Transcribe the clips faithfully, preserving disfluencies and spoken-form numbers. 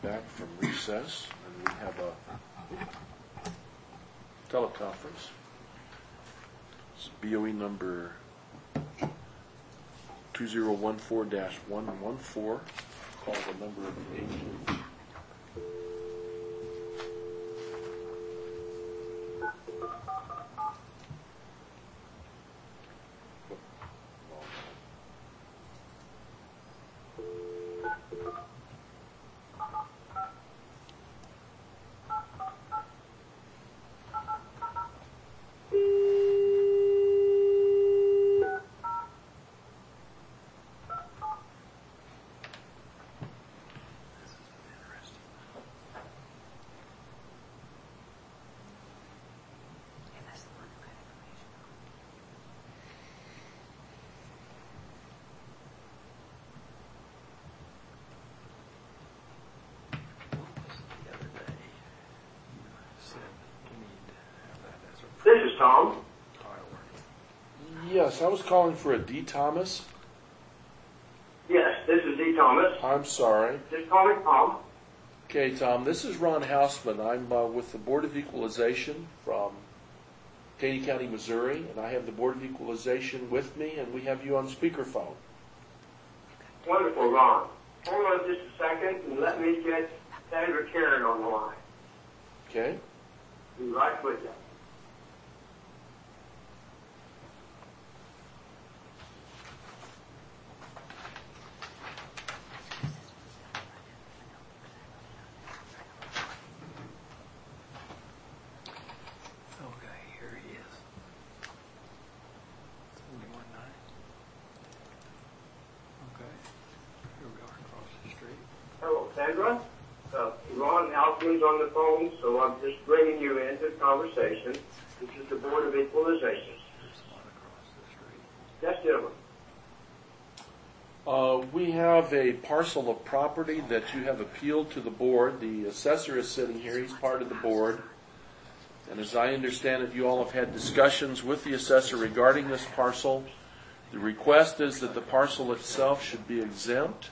back from recess, and we have a teleconference. It's B O E number two zero one four dash one one four. Call the number of the agent. This is Tom. Yes, I was calling for a D. Thomas. Yes, this is D. Thomas. I'm sorry. Just calling Tom. Okay, Tom, this is Ron Hausman. I'm uh, with the Board of Equalization from Katy County, Missouri, and I have the Board of Equalization with me, and we have you on speakerphone. Wonderful, Ron. Hold on just a second and let me get Sandra Karen on the line. Okay. Be right with you. Sandra, uh, Ron Halkman's on the phone, so I'm just bringing you into the conversation. This is the Board of Equalization. Yes, gentlemen. Uh, we have a parcel of property that you have appealed to the board. The assessor is sitting here. He's part of the board. And as I understand it, you all have had discussions with the assessor regarding this parcel. The request is that the parcel itself should be exempt.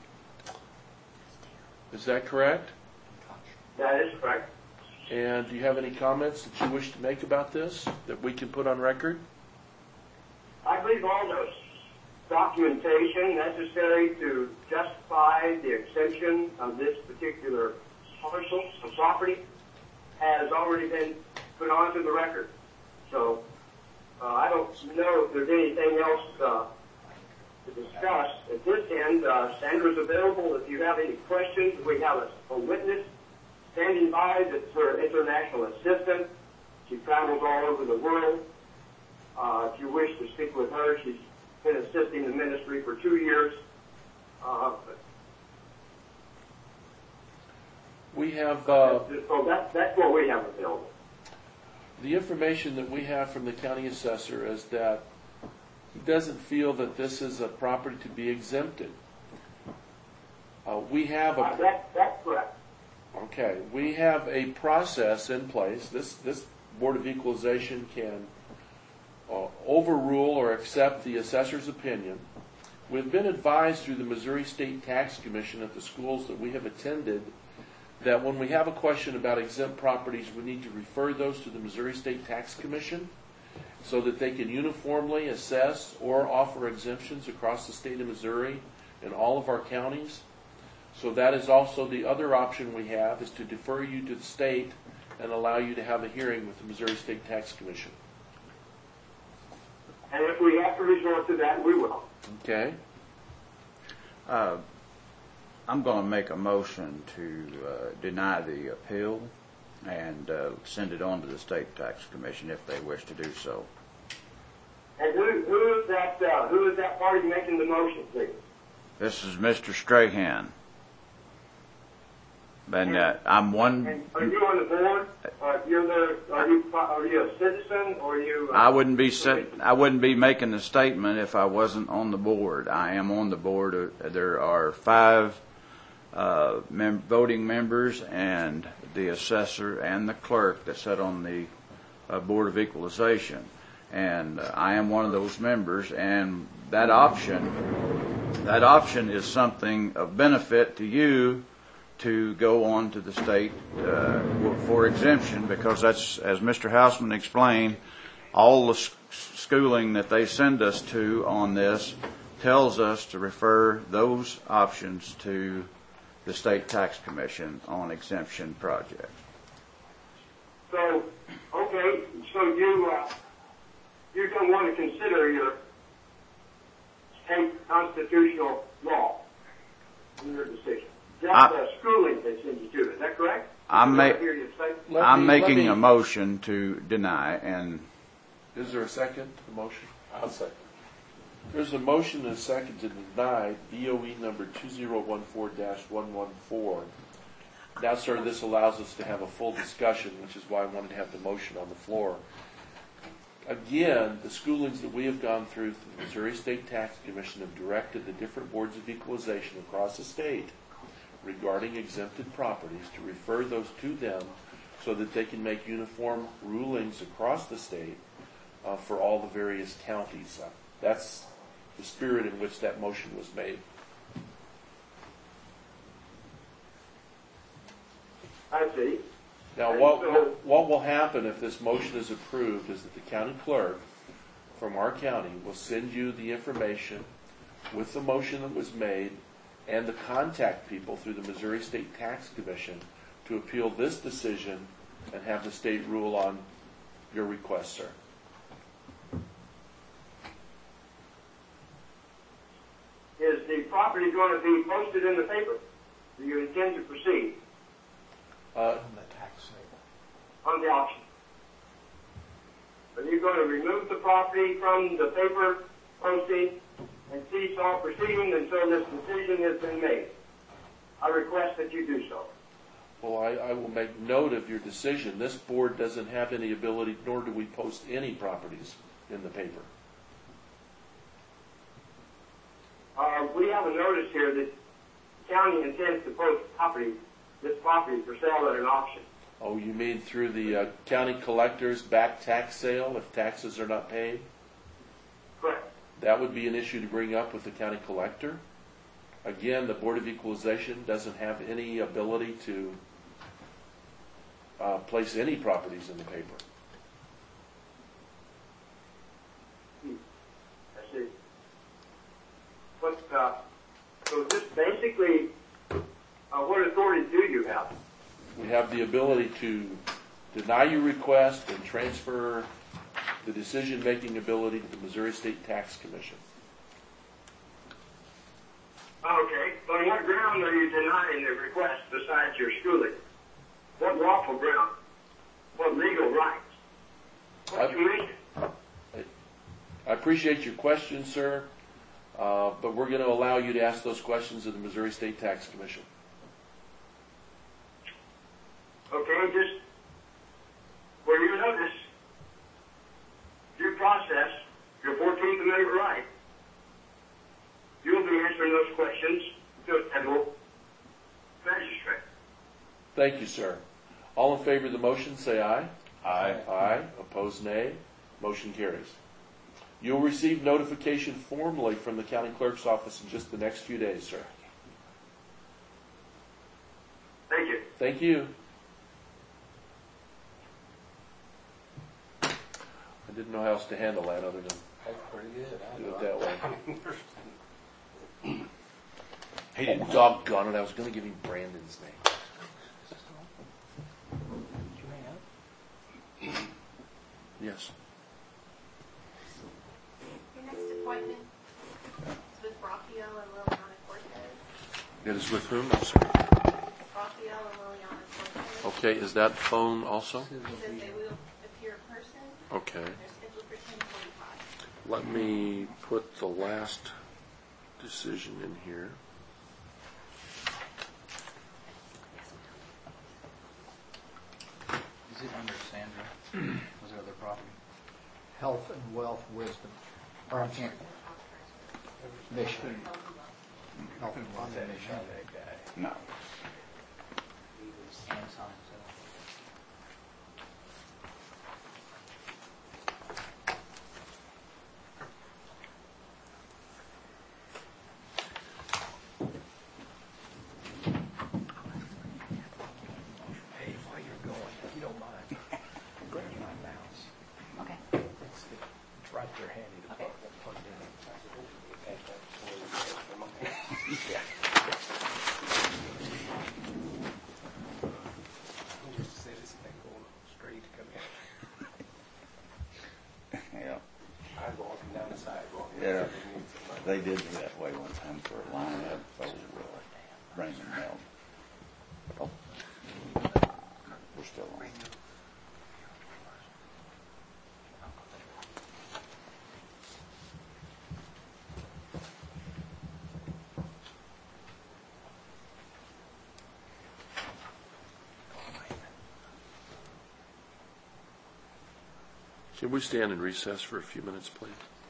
Is that correct? That is correct. And do you have any comments that you wish to make about this that we can put on record? I believe all the documentation necessary to justify the exemption of this particular parcel of property has already been put onto the record. So uh, I don't know if there's anything else uh, to discuss. At this end, uh, Sandra's available if you have any questions. We have a, a witness standing by that's her international assistant. She travels all over the world. Uh, if you wish to speak with her, she's been assisting the ministry for two years. Uh, we have... Uh, so that, that's what we have available. The information that we have from the county assessor is that he doesn't feel that this is a property to be exempted. Uh, we have a... Uh, that, that's correct. Okay, we have a process in place. This, this Board of Equalization can uh, overrule or accept the assessor's opinion. We've been advised through the Missouri State Tax Commission at the schools that we have attended that when we have a question about exempt properties, we need to refer those to the Missouri State Tax Commission so that they can uniformly assess or offer exemptions across the state of Missouri in all of our counties. So that is also the other option we have, is to defer you to the state and allow you to have a hearing with the Missouri State Tax Commission. And if we have to resort to that, we will. Okay. Uh, I'm going to make a motion to uh, deny the appeal and uh, send it on to the State Tax Commission if they wish to do so. And who, who is that? Uh, who is that party making the motion, please? This is Mister Strahan. And uh, I'm one. And are you on the board? Uh, you're the, are you are you a citizen or are you? Uh, I wouldn't be set, I wouldn't be making the statement if I wasn't on the board. I am on the board. There are five uh, mem- voting members and the assessor and the clerk that sit on the uh, Board of Equalization, and uh, I am one of those members. And that option, that option is something of benefit to you to go on to the state uh, for exemption, because that's, as Mister Houseman explained, all the s- schooling that they send us to on this tells us to refer those options to the State Tax Commission on exemption projects. So, okay, so you, uh, you don't want to consider your state constitutional law in your decision. Just I- the schooling that's in you, is that correct? I'm Is that ma- what I hear you say? Let I'm me- let making me- a motion to deny, and Is there a second to the motion? I'll second. There's a motion and a second to deny B O E number two zero one four dash one one four. Now, sir, this allows us to have a full discussion, which is why I wanted to have the motion on the floor. Again, the schoolings that we have gone through through the Missouri State Tax Commission have directed the different boards of equalization across the state regarding exempted properties to refer those to them so that they can make uniform rulings across the state uh, for all the various counties. Uh, that's the spirit in which that motion was made. I see. Now, what, what, what will happen if this motion is approved is that the county clerk from our county will send you the information with the motion that was made and the contact people through the Missouri State Tax Commission to appeal this decision and have the state rule on your request, sir. Is the property going to be posted in the paper? Do you intend to proceed Uh, On the tax sale. on the auction? Are you going to remove the property from the paper posting and cease all proceedings until this decision has been made? I request that you do so. well, I, I will make note of your decision. This board doesn't have any ability, nor do we post any properties in the paper. Uh, we have a notice here that the county intends to post property, this property for sale at an auction. Oh, you mean through the uh, county collector's back tax sale if taxes are not paid? Correct. That would be an issue to bring up with the county collector. Again, the Board of Equalization doesn't have any ability to uh, place any properties in the paper. I see. But, uh, so this basically, uh, what authority do you have? We have the ability to deny your request and transfer the decision-making ability to the Missouri State Tax Commission. Okay. On what ground are you denying the request besides your schooling? What lawful ground? What legal rights? What I've- commission? I appreciate your question, sir, uh, but we're going to allow you to ask those questions of the Missouri State Tax Commission. Okay, just for your notice, due process, your fourteenth Amendment right, you'll be answering those questions to a federal magistrate. Thank you, sir. All in favor of the motion, say aye. Aye. Aye. Opposed, nay. Motion carries. You'll receive notification formally from the county clerk's office in just the next few days, sir. Thank you. Thank you. I didn't know how else to handle that other than That's pretty good. I do it know. that way. he Oh, didn't. doggone it, I was going to give him Brandon's name. Yes. Your next appointment is with Raphael and Liliana Cortez. It is with whom? I'm sorry. Raphael and Liliana Cortez. Okay, is that phone also? He says they will appear in person. Okay. They're scheduled for ten forty-five. Let me put the last decision in here. Is it under Sandra? Was there other property? Health and wealth wisdom. Or I can't, mission. Health and wealth mission. No. And sign, so. did me that way one time for a line up old uh, Raymond Mill. Oh, we're still on. Can we stand in recess for a few minutes, please?